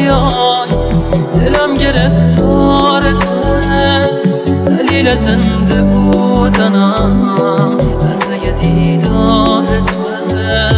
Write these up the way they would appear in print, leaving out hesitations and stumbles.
بیای دلم گرفتار توه، دلیل زنده بودنم لحظه دیدار توه.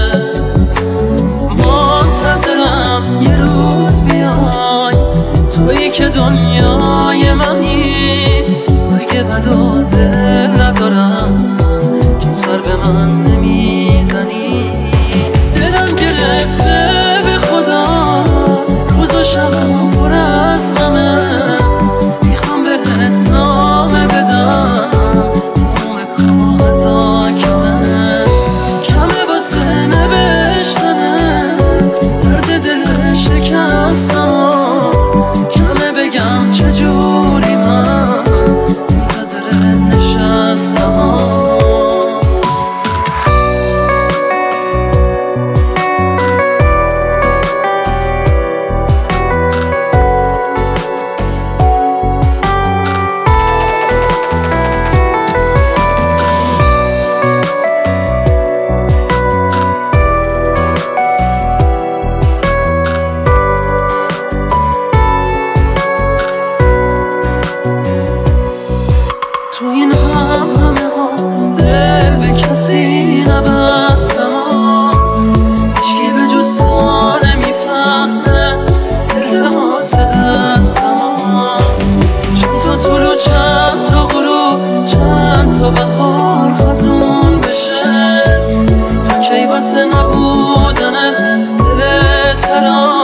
منتظرم یه روز بیای، تویی که دنیای منی، اگه بدا دل ندارم که سر به من نمیزنی. دلم گرفته به خدا، روز و شبم پر از غمه، میخوام بهت نامه بدم، نام کاغذا کمه واسه نوشتنه، درد دل شکستم کمه بگم چجوری من منتظرت نشستم. تو این همه ها دل به کسی نبستم، هیچکی به جز تو نمیفهمه التماس دستم. چند تا طلوع چند تا غروب چند تا بهار خزون بشه، تا کی واسه نبودنت دل ترام